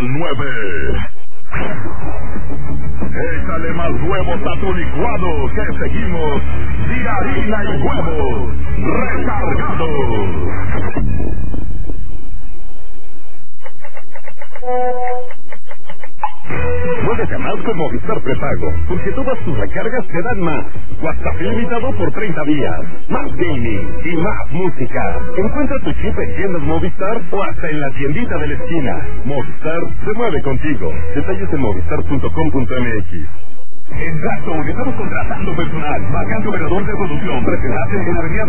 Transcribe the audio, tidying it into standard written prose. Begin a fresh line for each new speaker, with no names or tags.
9. Échale más huevos a tu licuado, que seguimos de harina y huevos recargados. Muévete más con Movistar Prepago, porque todas tus recargas te dan más. WhatsApp ilimitado por 30 días, más gaming y más música. Encuentra tu chip en tiendas Movistar o hasta en la tiendita de la esquina. Movistar se mueve contigo. Detalles en movistar.com.mx. En Blackstone estamos contratando personal, vacante operador de producción, presentase en Avenida